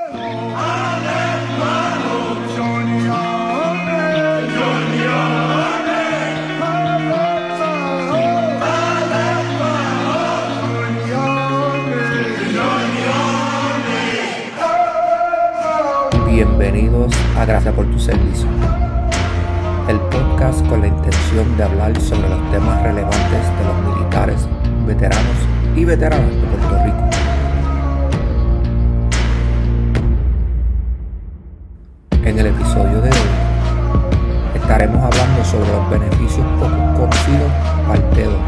Bienvenidos a Gracias por tu servicio, el podcast con la intención de hablar sobre los temas relevantes de los militares, veteranos y veteranas de Puerto Rico. En el episodio de hoy estaremos hablando sobre los beneficios poco conocidos, parte 2.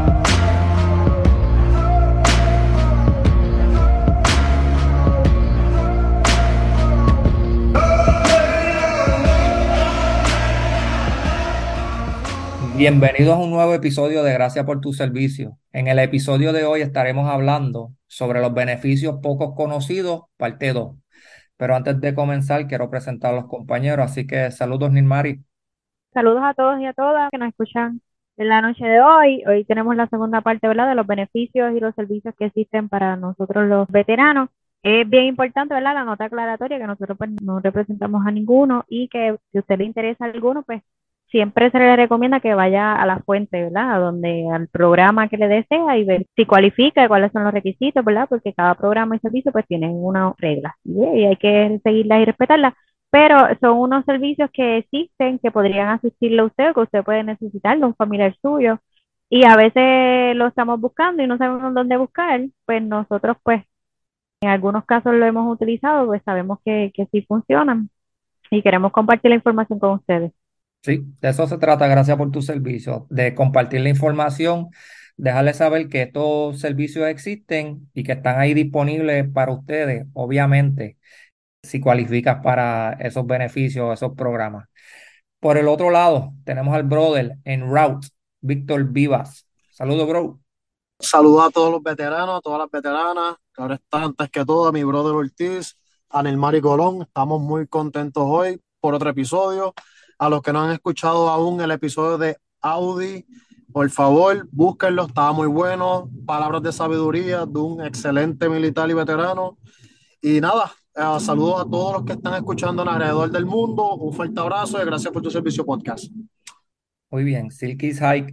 Bienvenidos a un nuevo episodio de Gracias por tu servicio. En el episodio de hoy estaremos hablando sobre los beneficios poco conocidos, parte 2. Pero antes de comenzar, quiero presentar a los compañeros, así que saludos, Nilmari. Saludos a todos y a todas que nos escuchan en la noche de hoy. Hoy tenemos la segunda parte, ¿verdad?, de los beneficios y los servicios que existen para nosotros los veteranos. Es bien importante, ¿verdad?, la nota aclaratoria que nosotros pues no representamos a ninguno y que si a usted le interesa alguno, pues siempre se le recomienda que vaya a la fuente, ¿verdad?, al programa que le desea y ver si cualifica y cuáles son los requisitos, ¿verdad?, porque cada programa y servicio pues tiene unas reglas y hay que seguirlas y respetarlas. Pero son unos servicios que existen, que podrían asistirle a usted, que usted puede necesitar de un familiar suyo. Y a veces lo estamos buscando y no sabemos dónde buscar. Pues nosotros, pues, en algunos casos lo hemos utilizado, pues sabemos que sí funcionan y queremos compartir la información con ustedes. Sí, de eso se trata, gracias por tu servicio, de compartir la información, dejarles saber que estos servicios existen y que están ahí disponibles para ustedes, obviamente, si cualificas para esos beneficios, esos programas. Por el otro lado, tenemos al brother en route, Víctor Vivas. Saludos, bro. Saludos a todos los veteranos, a todas las veteranas, que ahora está antes que todo a mi brother Ortiz, a Nelmar y Colón. Estamos muy contentos hoy por otro episodio. A los que no han escuchado aún el episodio de Audi, por favor, búsquenlo, estaba muy bueno. Palabras de sabiduría de un excelente militar y veterano. Y nada, saludos a todos los que están escuchando alrededor del mundo. Un fuerte abrazo y gracias por tu servicio podcast. Muy bien, Silky's Hike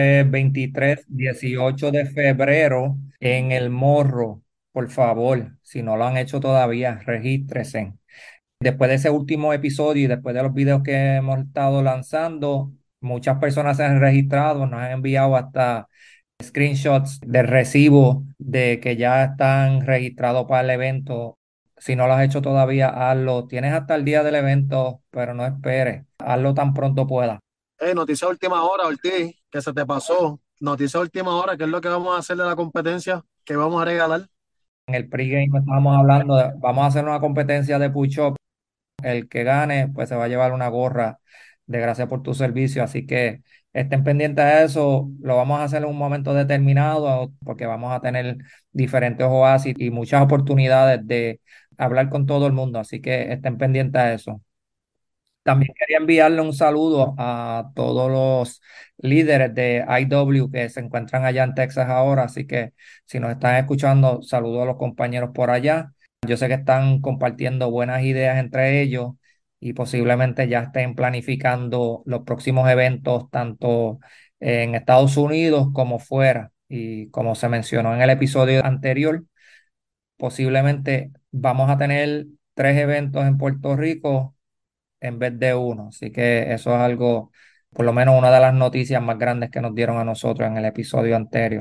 2023, 18 de febrero en El Morro. Por favor, si no lo han hecho todavía, regístrese. Después de ese último episodio y después de los videos que hemos estado lanzando, muchas personas se han registrado, nos han enviado hasta screenshots del recibo de que ya están registrados para el evento. Si no lo has hecho todavía, hazlo. Tienes hasta el día del evento, pero no esperes. Hazlo tan pronto puedas. Noticia de última hora, Ortiz, que se te pasó. Noticia de última hora, ¿qué es lo que vamos a hacer de la competencia? ¿Qué vamos a regalar? En el pregame estábamos hablando vamos a hacer una competencia de push-up. El que gane, pues se va a llevar una gorra de gracias por tu servicio. Así que estén pendientes de eso. Lo vamos a hacer en un momento determinado porque vamos a tener diferentes oasis y muchas oportunidades de hablar con todo el mundo. Así que estén pendientes de eso. También quería enviarle un saludo a todos los líderes de IW que se encuentran allá en Texas ahora. Así que si nos están escuchando, saludo a los compañeros por allá. Yo sé que están compartiendo buenas ideas entre ellos y posiblemente ya estén planificando los próximos eventos tanto en Estados Unidos como fuera. Y como se mencionó en el episodio anterior, posiblemente vamos a tener 3 eventos en Puerto Rico en vez de uno. Así que eso es algo, por lo menos una de las noticias más grandes que nos dieron a nosotros en el episodio anterior.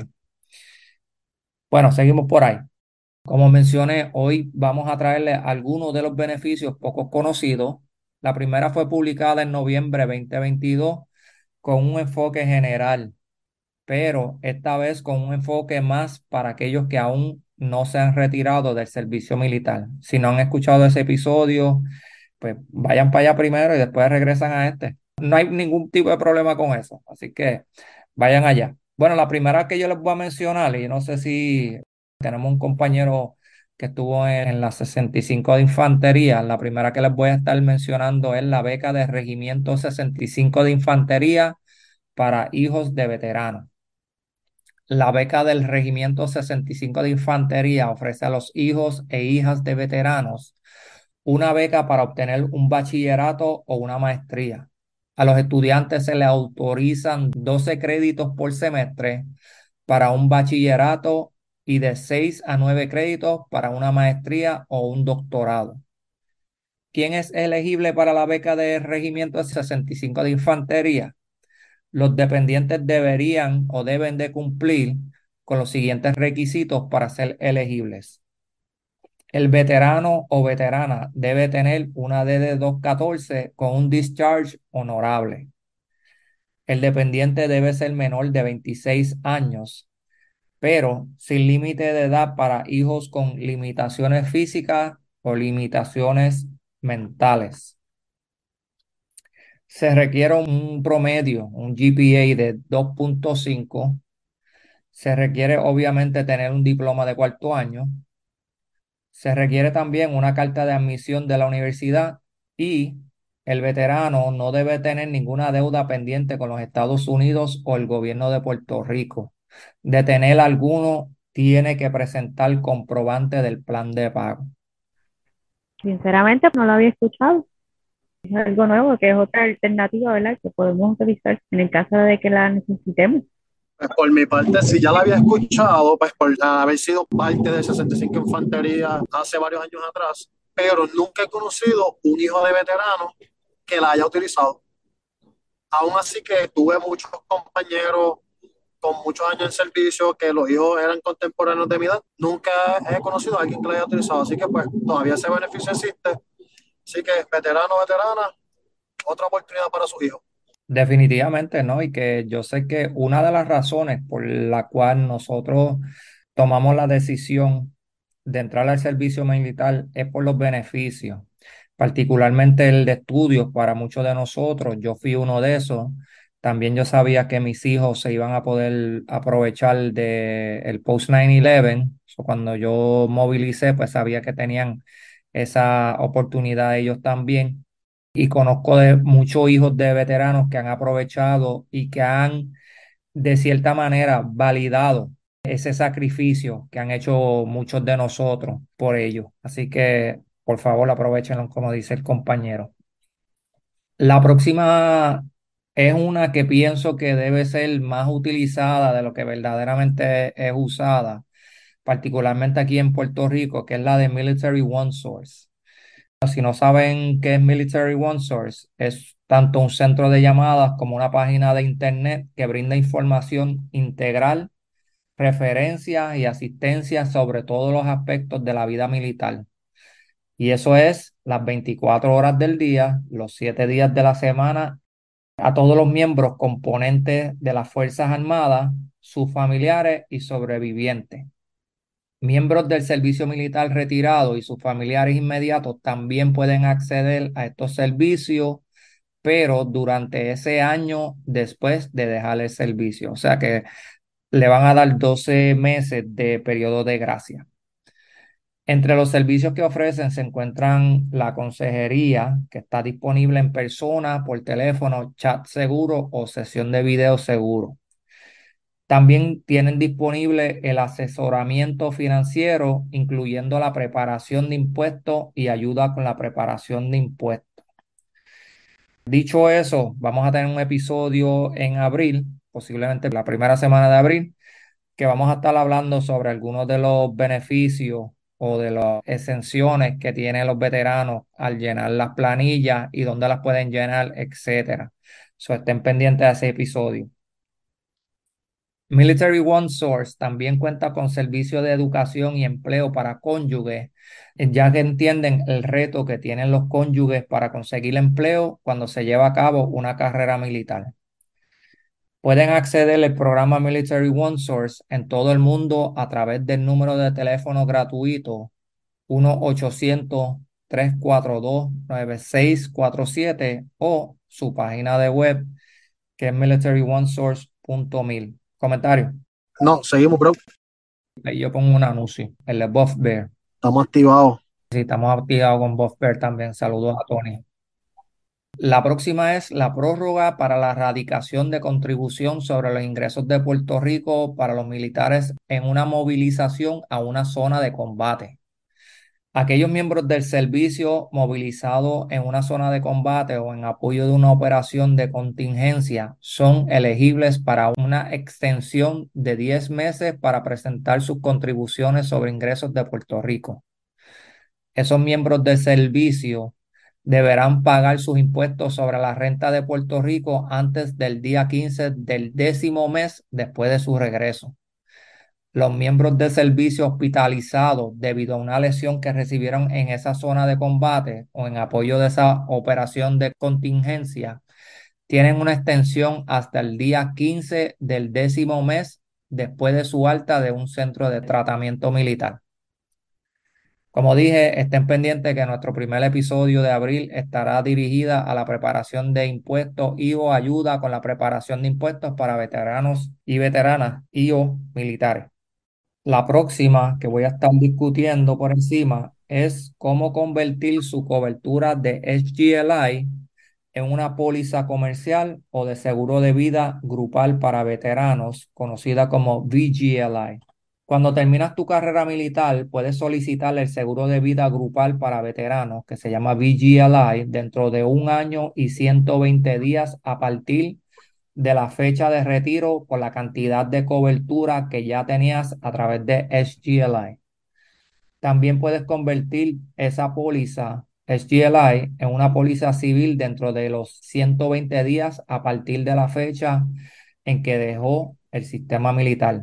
Bueno, seguimos por ahí. Como mencioné, hoy vamos a traerle algunos de los beneficios poco conocidos. La primera fue publicada en noviembre 2022 con un enfoque general, pero esta vez con un enfoque más para aquellos que aún no se han retirado del servicio militar. Si no han escuchado ese episodio, pues vayan para allá primero y después regresan a este. No hay ningún tipo de problema con eso, así que vayan allá. Bueno, la primera que yo les voy a mencionar, y no sé si tenemos un compañero que estuvo en la 65 de Infantería, la primera que les voy a estar mencionando es la beca de Regimiento 65 de Infantería para hijos de veteranos. La beca del Regimiento 65 de Infantería ofrece a los hijos e hijas de veteranos una beca para obtener un bachillerato o una maestría. A los estudiantes se les autorizan 12 créditos por semestre para un bachillerato y de 6 a 9 créditos para una maestría o un doctorado. ¿Quién es elegible para la beca de Regimiento 65 de Infantería? Los dependientes deberían o deben de cumplir con los siguientes requisitos para ser elegibles. El veterano o veterana debe tener una DD-214 con un discharge honorable. El dependiente debe ser menor de 26 años, pero sin límite de edad para hijos con limitaciones físicas o limitaciones mentales. Se requiere un promedio, un GPA de 2.5. Se requiere obviamente tener un diploma de cuarto año. Se requiere también una carta de admisión de la universidad y el veterano no debe tener ninguna deuda pendiente con los Estados Unidos o el gobierno de Puerto Rico. De tener alguno, tiene que presentar comprobante del plan de pago. Sinceramente, no lo había escuchado. Es algo nuevo, que es otra alternativa, ¿verdad? Que podemos utilizar en el caso de que la necesitemos. Pues por mi parte, si ya la había escuchado, pues por haber sido parte de 65 Infantería hace varios años atrás, pero nunca he conocido un hijo de veterano que la haya utilizado. Aún así que tuve muchos compañeros con muchos años en servicio que los hijos eran contemporáneos de mi edad. Nunca he conocido a alguien que la haya utilizado, así que pues todavía ese beneficio existe. Así que veterano, veterana, otra oportunidad para sus hijos. Definitivamente, ¿no? Y que yo sé que una de las razones por la cual nosotros tomamos la decisión de entrar al servicio militar es por los beneficios, particularmente el de estudios para muchos de nosotros. Yo fui uno de esos. También yo sabía que mis hijos se iban a poder aprovechar de el post 9/11. So, cuando yo movilicé, pues sabía que tenían esa oportunidad ellos también. Y conozco de muchos hijos de veteranos que han aprovechado y que han, de cierta manera, validado ese sacrificio que han hecho muchos de nosotros por ello. Así que, por favor, aprovechenlo, como dice el compañero. La próxima es una que pienso que debe ser más utilizada de lo que verdaderamente es usada, particularmente aquí en Puerto Rico, que es la de Military One Source. Si no saben qué es Military One Source, es tanto un centro de llamadas como una página de internet que brinda información integral, referencias y asistencia sobre todos los aspectos de la vida militar. Y eso es las 24 horas del día, los 7 días de la semana, a todos los miembros componentes de las Fuerzas Armadas, sus familiares y sobrevivientes. Miembros del servicio militar retirado y sus familiares inmediatos también pueden acceder a estos servicios, pero durante ese año después de dejar el servicio. O sea que le van a dar 12 meses de periodo de gracia. Entre los servicios que ofrecen se encuentran la consejería, que está disponible en persona, por teléfono, chat seguro o sesión de video seguro. También tienen disponible el asesoramiento financiero, incluyendo la preparación de impuestos y ayuda con la preparación de impuestos. Dicho eso, vamos a tener un episodio en abril, posiblemente la primera semana de abril, que vamos a estar hablando sobre algunos de los beneficios o de las exenciones que tienen los veteranos al llenar las planillas y dónde las pueden llenar, etcétera. So, estén pendientes de ese episodio. Military One Source también cuenta con servicios de educación y empleo para cónyuges, ya que entienden el reto que tienen los cónyuges para conseguir empleo cuando se lleva a cabo una carrera militar. Pueden acceder al programa Military One Source en todo el mundo a través del número de teléfono gratuito 1-800-342-9647 o su página de web que es military1source.mil. Comentario. No, seguimos, bro. Ahí yo pongo un anuncio, el de Buff Bear. Estamos activados. Sí, estamos activados con Buff Bear también. Saludos a Tony. La próxima es la prórroga para la erradicación de contribución sobre los ingresos de Puerto Rico para los militares en una movilización a una zona de combate. Aquellos miembros del servicio movilizados en una zona de combate o en apoyo de una operación de contingencia son elegibles para una extensión de 10 meses para presentar sus contribuciones sobre ingresos de Puerto Rico. Esos miembros del servicio deberán pagar sus impuestos sobre la renta de Puerto Rico antes del día 15 del 10º mes después de su regreso. Los miembros de servicio hospitalizados debido a una lesión que recibieron en esa zona de combate o en apoyo de esa operación de contingencia tienen una extensión hasta el día 15 del 10º mes después de su alta de un centro de tratamiento militar. Como dije, estén pendientes que nuestro primer episodio de abril estará dirigida a la preparación de impuestos y o ayuda con la preparación de impuestos para veteranos y veteranas y o militares. La próxima que voy a estar discutiendo por encima es cómo convertir su cobertura de SGLI en una póliza comercial o de seguro de vida grupal para veteranos, conocida como VGLI. Cuando terminas tu carrera militar, puedes solicitar el seguro de vida grupal para veteranos, que se llama VGLI, dentro de 1 año y 120 días a partir de la fecha de retiro por la cantidad de cobertura que ya tenías a través de SGLI. También puedes convertir esa póliza SGLI en una póliza civil dentro de los 120 días a partir de la fecha en que dejó el sistema militar.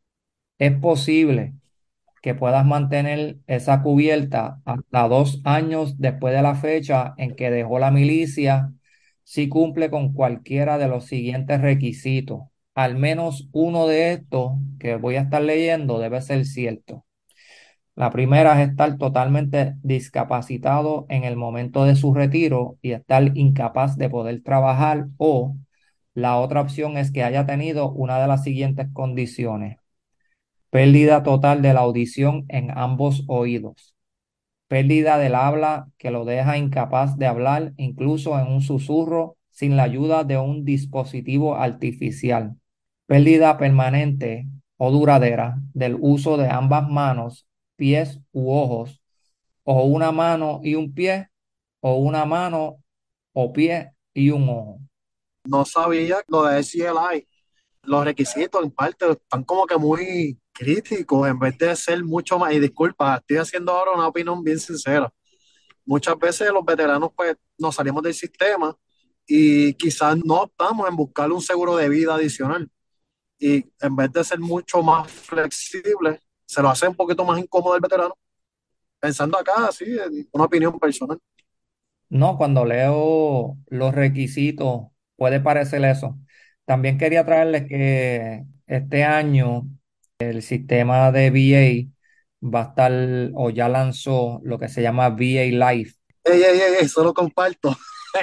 Es posible que puedas mantener esa cubierta hasta 2 años después de la fecha en que dejó la milicia si cumple con cualquiera de los siguientes requisitos. Al menos uno de estos que voy a estar leyendo debe ser cierto. La primera es estar totalmente discapacitado en el momento de su retiro y estar incapaz de poder trabajar, o la otra opción es que haya tenido una de las siguientes condiciones: pérdida total de la audición en ambos oídos, pérdida del habla que lo deja incapaz de hablar incluso en un susurro sin la ayuda de un dispositivo artificial, pérdida permanente o duradera del uso de ambas manos, pies u ojos, o una mano y un pie, o una mano o pie y un ojo. No sabía lo de SGLI. Los requisitos en parte están como que muy críticos en vez de ser mucho más, y disculpa, estoy haciendo ahora una opinión bien sincera. Muchas veces los veteranos pues nos salimos del sistema y quizás no optamos en buscar un seguro de vida adicional, y en vez de ser mucho más flexible, se lo hace un poquito más incómodo el veterano, pensando acá, así, en una opinión personal. No, cuando leo los requisitos puede parecer eso. También quería traerles que este año el sistema de VA va a estar o ya lanzó lo que se llama VA Life. Ey, ey, ey, eso lo comparto.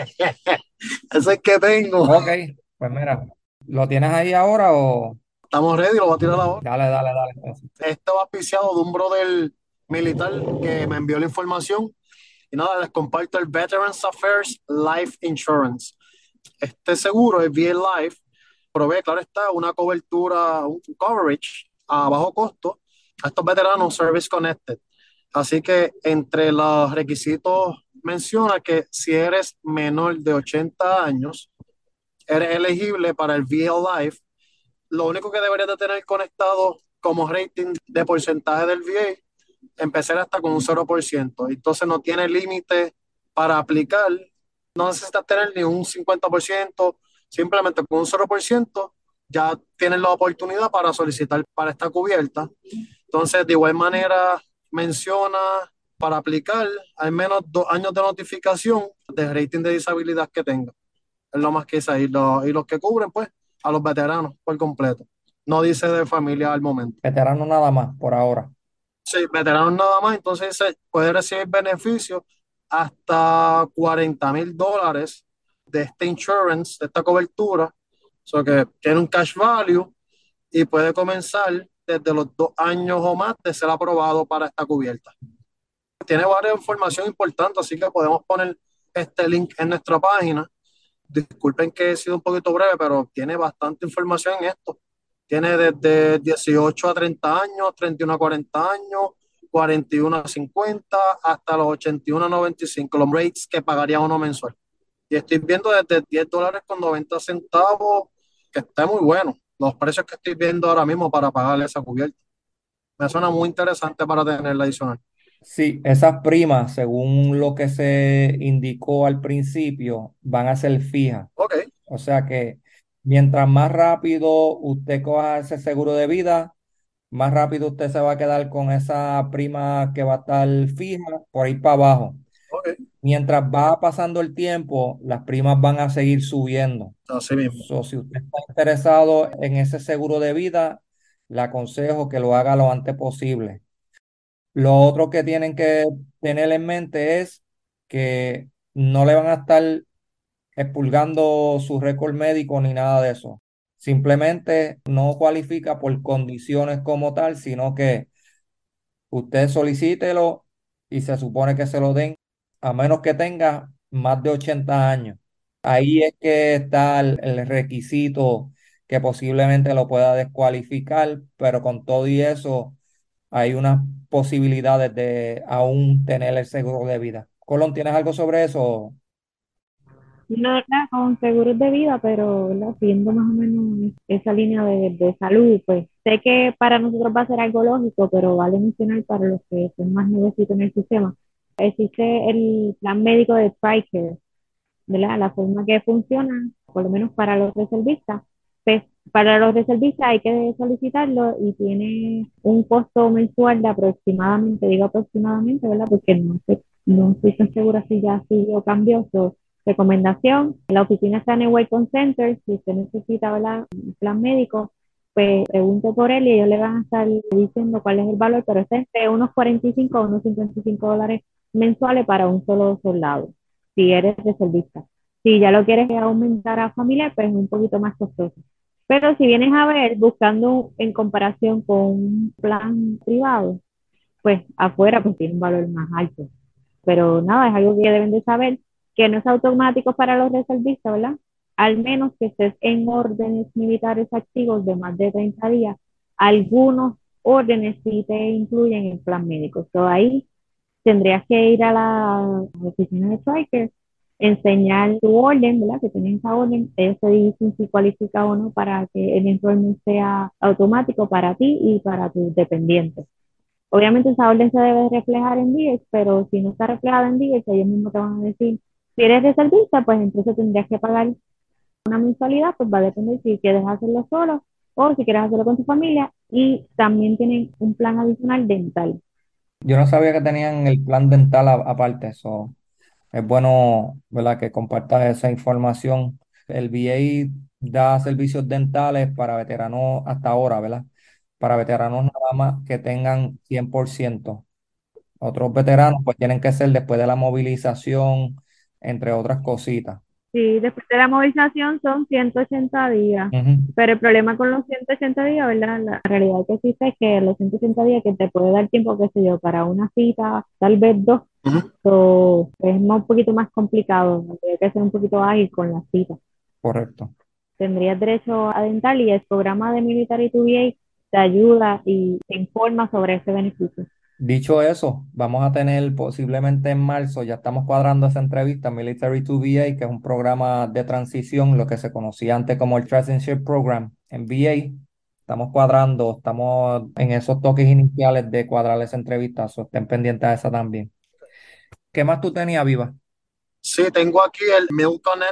Eso es que tengo. Ok, pues mira, ¿lo tienes ahí ahora o? Estamos ready, lo voy a tirar ahora. Dale, dale, dale, entonces. Este va auspiciado de un brother militar que me envió la información. Y nada, les comparto el Veterans Affairs Life Insurance. Este seguro, el VA Life, provee, claro está, una cobertura, un coverage a bajo costo a estos veteranos Service Connected. Así que entre los requisitos menciona que si eres menor de 80 años, eres elegible para el VA Life. Lo único que deberías de tener conectado como rating de porcentaje del VA, empezar hasta con un 0%. Entonces no tiene límite para aplicar, no necesitas tener ni un 50%, simplemente con un 0% ya tienes la oportunidad para solicitar para esta cubierta. Entonces, de igual manera, menciona para aplicar al menos 2 años de notificación de rating de disabilidad que tenga. Es lo más que dice ahí. Y los que cubren, pues, a los veteranos por completo. No dice de familia al momento. Veterano nada más por ahora. Sí, veteranos nada más. Entonces dice, puede recibir beneficios hasta $40,000 de este insurance, de esta cobertura. O sea que tiene un cash value y puede comenzar desde los 2 años o más de ser aprobado para esta cubierta. Tiene varias información importante, así que podemos poner este link en nuestra página. Disculpen que he sido un poquito breve, pero tiene bastante información en esto. Tiene desde 18 a 30 años, 31 a 40 años, 41.50 hasta los 81.95, los rates que pagaría uno mensual. Y estoy viendo desde $10.90, que está muy bueno. Los precios que estoy viendo ahora mismo para pagar esa cubierta. Me suena muy interesante para tenerla adicional. Sí, esas primas, según lo que se indicó al principio, van a ser fijas. Ok, O sea que mientras más rápido usted coja ese seguro de vida, más rápido usted se va a quedar con esa prima que va a estar fija por ahí para abajo. ok, Mientras va pasando el tiempo, las primas van a seguir subiendo. así mismo. So, si usted está interesado en ese seguro de vida, le aconsejo que lo haga lo antes posible. Lo otro que tienen que tener en mente es que no le van a estar expurgando su récord médico ni nada de eso. Simplemente no cualifica por condiciones como tal, sino que usted solicítelo y se supone que se lo den a menos que tenga más de 80 años. Ahí es que está el requisito que posiblemente lo pueda descualificar, pero con todo y eso hay unas posibilidades de aún tener el seguro de vida. Colón, ¿tienes algo sobre eso? No, ¿verdad? Con seguros de vida, pero ¿verdad? Siguiendo más o menos esa línea de salud, pues sé que para nosotros va a ser algo lógico, pero vale mencionar para los que son más nuevecitos en el sistema. Existe el plan médico de TRICARE, ¿verdad? La forma que funciona, por lo menos para los reservistas, pues para los reservistas hay que solicitarlo y tiene un costo mensual de aproximadamente, digo aproximadamente, ¿verdad? Porque no estoy tan segura si ya sí o cambió. So, recomendación, la oficina está en el Wellcome Center, si usted necesita, ¿verdad? Un plan médico, pues pregunte por él y ellos le van a estar diciendo cuál es el valor, pero está entre unos 45 a unos $55 mensuales para un solo soldado si eres reservista. Si ya lo quieres aumentar a familiar, pues es un poquito más costoso. Pero si vienes a ver, buscando en comparación con un plan privado, pues afuera pues tiene un valor más alto. Pero nada, es algo que deben de saber, que no es automático para los reservistas, ¿verdad? Al menos que estés en órdenes militares activos de más de 30 días. Algunos órdenes sí te incluyen el plan médico. So, ahí tendrías que ir a la oficina de Striker, enseñar tu orden, ¿verdad? Que tienes esa orden, ellos te dicen si cualifica o no para que el enrollment sea automático para ti y para tus dependientes. Obviamente esa orden se debe reflejar en DIEX, pero si no está reflejada en DIEX, ellos mismos te van a decir, si eres reservista, pues entonces tendrías que pagar una mensualidad, pues va a depender si quieres hacerlo solo o si quieres hacerlo con tu familia, y también tienen un plan adicional dental. Yo no sabía que tenían el plan dental aparte, eso es bueno, ¿verdad? Que compartas esa información. El VA da servicios dentales para veteranos hasta ahora, ¿verdad? Para veteranos nada más que tengan 100%. Otros veteranos pues tienen que ser después de la movilización, entre otras cositas. Sí, después de la movilización son 180 días, Ujú, pero el problema con los 180 días, ¿verdad? La realidad que existe es que los 180 días que te puede dar tiempo, qué sé yo, para una cita, tal vez dos, Ujú. o es un poquito más complicado, ¿no? Tienes que ser un poquito ágil con las citas. correcto. Tendrías derecho a dental y el programa de Military 2VA te ayuda y te informa sobre ese beneficio. Dicho eso, vamos a tener posiblemente en marzo, ya estamos cuadrando esa entrevista, Military to VA, que es un programa de transición, lo que se conocía antes como el Transition Program en VA. Estamos cuadrando, estamos en esos toques iniciales de cuadrar esa entrevista, so estén pendientes a esa también. ¿Qué más tú tenías, Viva? Sí, tengo aquí el Milconet.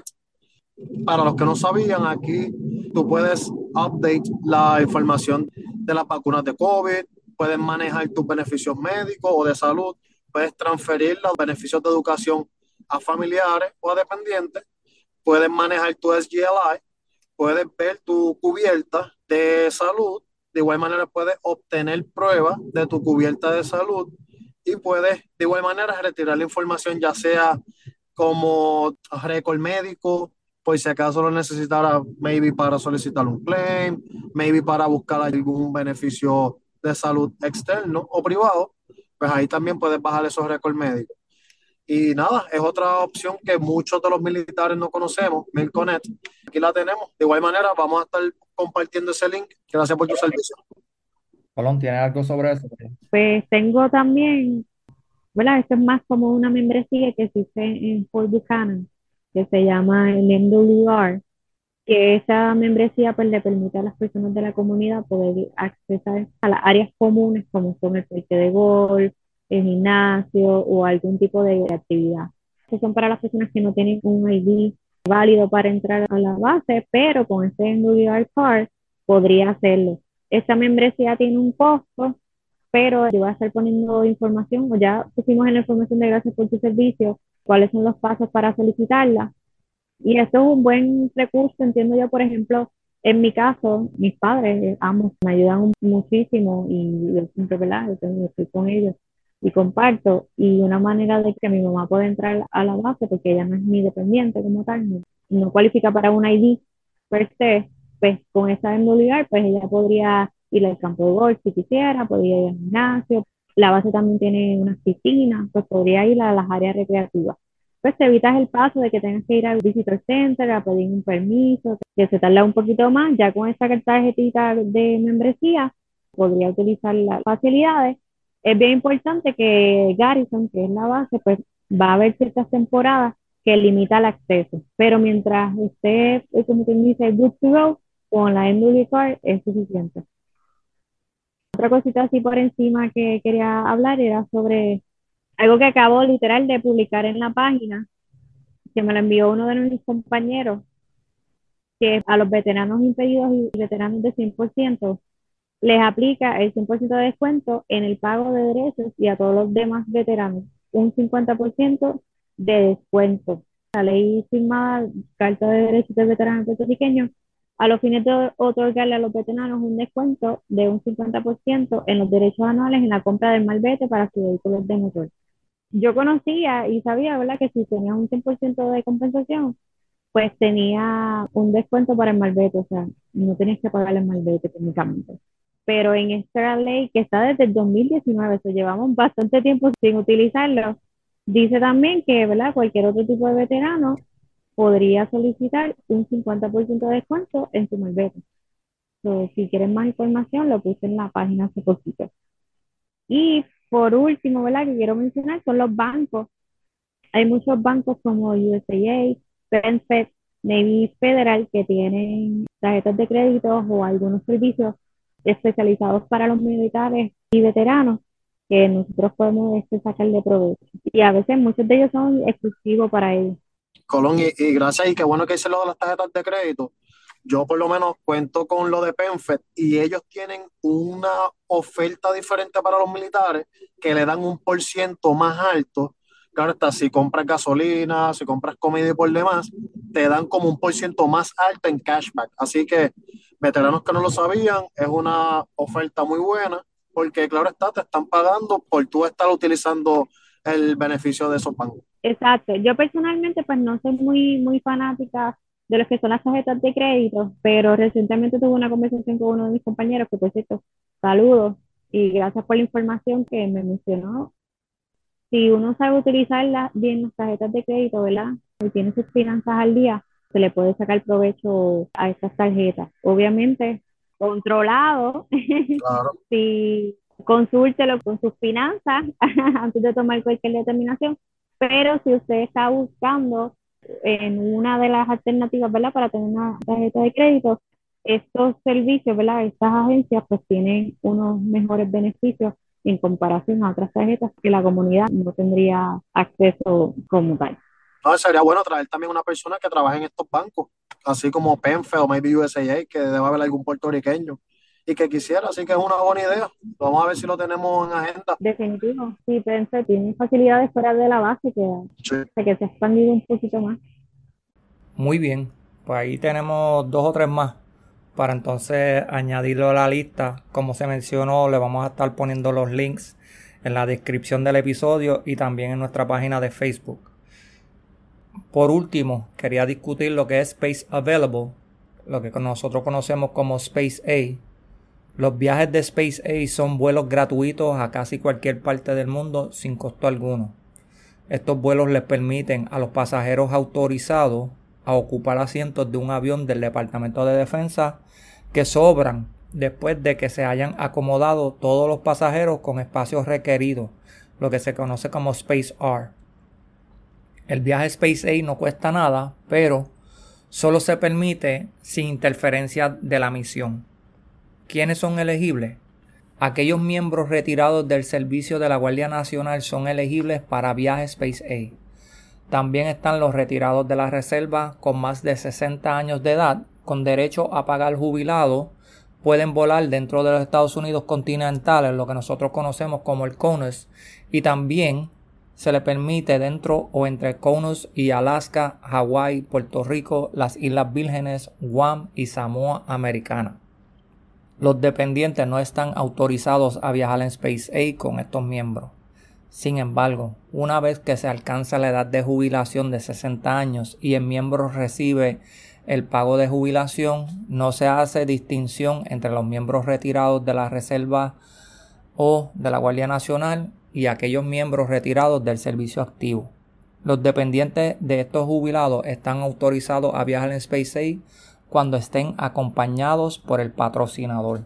Para los que no sabían, aquí tú puedes update la información de las vacunas de COVID, puedes manejar tus beneficios médicos o de salud, puedes transferir los beneficios de educación a familiares o a dependientes, puedes manejar tu SGLI, puedes ver tu cubierta de salud, de igual manera puedes obtener pruebas de tu cubierta de salud y puedes de igual manera retirar la información ya sea como récord médico, pues si acaso lo necesitara, maybe para solicitar un claim, maybe para buscar algún beneficio de salud externo o privado, pues ahí también puedes bajar esos récords médicos. Y nada, es otra opción que muchos de los militares no conocemos, Milconet. Aquí la tenemos. De igual manera, vamos a estar compartiendo ese link. Gracias por tu servicio. Colón, ¿tienes algo sobre eso? Pues tengo también, ¿verdad? Esto es más como una membresía que existe en Fort Buchanan, que se llama el MWR, que esa membresía pues le permite a las personas de la comunidad poder acceder a las áreas comunes como son el parque de golf, el gimnasio o algún tipo de actividad. Estos son para las personas que no tienen un ID válido para entrar a la base, pero con este MWR Card podría hacerlo. Esta membresía tiene un costo, pero yo voy a estar poniendo información, o ya pusimos en la información de gracias por tu servicio, cuáles son los pasos para solicitarla. Y esto es un buen recurso, entiendo yo, por ejemplo, en mi caso, mis padres, ambos, me ayudan muchísimo y yo siempre, ¿verdad? Estoy con ellos y comparto. Y una manera de que mi mamá pueda entrar a la base, porque ella no es mi dependiente como tal, no cualifica para un ID per se, pues con esa movilidad, pues ella podría ir al campo de golf si quisiera, podría ir al gimnasio. La base también tiene unas piscinas, pues podría ir a las áreas recreativas, pues te evitas el paso de que tengas que ir al visitor center a pedir un permiso, que se tarda un poquito más. Ya con esta tarjetita de membresía podría utilizar las facilidades. Es bien importante que Garrison, que es la base, pues va a haber ciertas temporadas que limita el acceso, pero mientras esté, como quien dice, good to go, con la MW Card es suficiente. Otra cosita así por encima que quería hablar era sobre algo que acabo literal de publicar en la página, que me lo envió uno de mis compañeros, que a los veteranos impedidos y veteranos de 100% les aplica el 100% de descuento en el pago de derechos, y a todos los demás veteranos un 50% de descuento. La ley firmada, Carta de Derechos del Veterano Puertorriqueño, a los fines de otorgarle a los veteranos un descuento de un 50% en los derechos anuales en la compra del malvete para sus vehículos de motor. Yo conocía y sabía, ¿verdad?, que si tenías un 100% de compensación, pues tenía un descuento para el malvete, o sea, no tenías que pagar el malvete técnicamente. Pero en esta ley que está desde el 2019, o llevamos bastante tiempo sin utilizarlo, dice también que, ¿verdad?, cualquier otro tipo de veterano podría solicitar un 50% de descuento en su malvete. So, si quieren más información, lo puse en la página hace poquito. Y por último, ¿verdad?, que quiero mencionar son los bancos. Hay muchos bancos como USAA, PenFed, Navy Federal, que tienen tarjetas de crédito o algunos servicios especializados para los militares y veteranos que nosotros podemos sacarle provecho. Y a veces muchos de ellos son exclusivos para ellos. Colón, y gracias, y qué bueno que hice lo de las tarjetas de crédito. Yo por lo menos cuento con lo de PenFed y ellos tienen una oferta diferente para los militares que le dan un por ciento más alto. Claro está, si compras gasolina, si compras comida y por demás, te dan como un por ciento más alto en cashback. Así que, veteranos que no lo sabían, es una oferta muy buena porque, claro está, te están pagando por tú estar utilizando el beneficio de esos bancos. Exacto. Yo personalmente pues no soy muy fanática de lo que son las tarjetas de crédito, pero recientemente tuve una conversación con uno de mis compañeros, que por cierto, saludos y gracias por la información que me mencionó. Si uno sabe utilizarlas bien, las tarjetas de crédito, ¿verdad?, y tiene sus finanzas al día, se le puede sacar provecho a estas tarjetas. Obviamente, controlado, Claro. si consúltelo con sus finanzas antes de tomar cualquier determinación, pero si usted está buscando en una de las alternativas, ¿verdad?, para tener una tarjeta de crédito, estos servicios, ¿verdad?, estas agencias pues tienen unos mejores beneficios en comparación a otras tarjetas que la comunidad no tendría acceso como tal. No, sería bueno traer también una persona que trabaje en estos bancos, así como PenFed o maybe USAA, que debe haber algún puertorriqueño y que quisiera, así que es una buena idea. Vamos a ver si lo tenemos en agenda. Definitivo, sí, pensé, tiene facilidades fuera de la base Sí. que se ha expandido un poquito más. Muy bien, pues ahí tenemos dos o tres más para entonces añadirlo a la lista. Como se mencionó, le vamos a estar poniendo los links en la descripción del episodio y también en nuestra página de Facebook. Por último, quería discutir lo que es Space Available, lo que nosotros conocemos como Space A. Los viajes de Space A son vuelos gratuitos a casi cualquier parte del mundo sin costo alguno. Estos vuelos les permiten a los pasajeros autorizados a ocupar asientos de un avión del Departamento de Defensa que sobran después de que se hayan acomodado todos los pasajeros con espacios requeridos, lo que se conoce como Space R. El viaje Space A no cuesta nada, pero solo se permite sin interferencia de la misión. ¿Quiénes son elegibles? Aquellos miembros retirados del servicio de la Guardia Nacional son elegibles para viaje Space A. También están los retirados de la reserva con más de 60 años de edad, con derecho a pagar jubilado, pueden volar dentro de los Estados Unidos continentales, lo que nosotros conocemos como el CONUS, y también se le permite dentro o entre CONUS y Alaska, Hawái, Puerto Rico, las Islas Vírgenes, Guam y Samoa Americana. Los dependientes no están autorizados a viajar en Space A con estos miembros. Sin embargo, una vez que se alcanza la edad de jubilación de 60 años y el miembro recibe el pago de jubilación, no se hace distinción entre los miembros retirados de la Reserva o de la Guardia Nacional y aquellos miembros retirados del servicio activo. Los dependientes de estos jubilados están autorizados a viajar en Space A cuando estén acompañados por el patrocinador.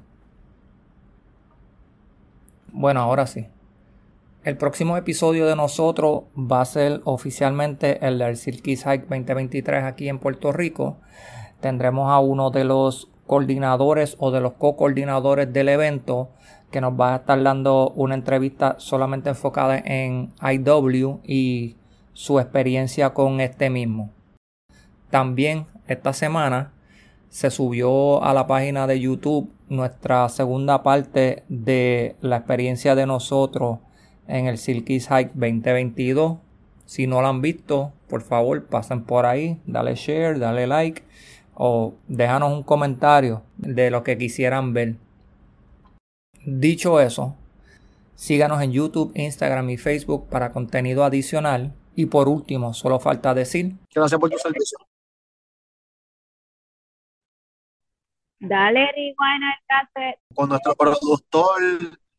Bueno, ahora sí. El próximo episodio de nosotros va a ser oficialmente el del Silky's Hike 2023 aquí en Puerto Rico. Tendremos a uno de los coordinadores o de los co-coordinadores del evento que nos va a estar dando una entrevista solamente enfocada en IW y su experiencia con este mismo. También esta semana se subió a la página de YouTube nuestra segunda parte de la experiencia de nosotros en el Silky's Hike 2022. Si no lo han visto, por favor pasen por ahí, dale share, dale like o déjanos un comentario de lo que quisieran ver. Dicho eso, síganos en YouTube, Instagram y Facebook para contenido adicional. Y por último, solo falta decir: Gracias por tu servicio. Dale rewind al cassette. Con nuestro productor